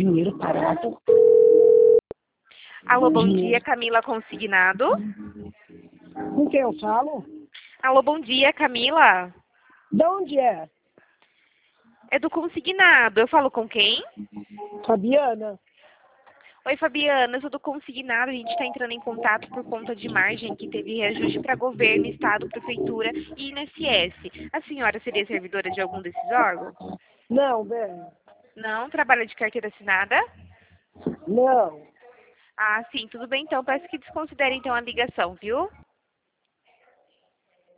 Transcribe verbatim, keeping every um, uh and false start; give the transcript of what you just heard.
dinheiro parado. Alô, bom Dinheiro. dia, Camila Consignado. Com quem eu falo? Alô, bom dia, Camila. De onde é? É do Consignado. Eu falo com quem? Fabiana? Oi, Fabiana, eu sou do Consignado. A gente está entrando em contato por conta de margem que teve reajuste para governo, estado, prefeitura e I N S S. A senhora seria servidora de algum desses órgãos? Não, velho. Não? Trabalha de carteira assinada? Não. Ah, sim, tudo bem então. Peço que desconsidere então a ligação, viu?